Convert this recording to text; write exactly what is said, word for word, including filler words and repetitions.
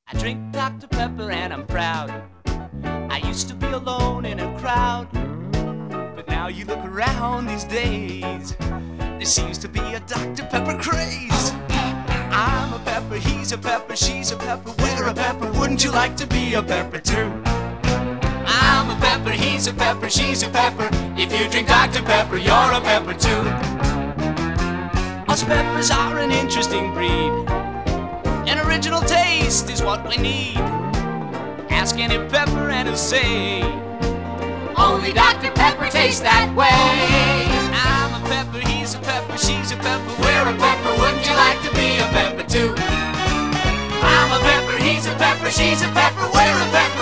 I drink Doctor Pepper and I'm proud. I used to be alone in a crowd, but now you look around these days, there seems to be a Doctor Pepper craze. I'm a pepper, he's a pepper, she's a pepper, we're a pepper, wouldn't you like to be a pepper too? I'm a pepper, he's a pepper, she's a pepper, if you drink Doctor Pepper, you're a pepper too. Us peppers are an interesting breed. An original taste is what we need. Ask any pepper and he'll say, only Doctor Pepper tastes that way. I'm a pepper, he's a pepper, she's a pepper, we're a pepper, wouldn't you like to be a pepper too? I'm a pepper, he's a pepper, she's a pepper, we're a pepper,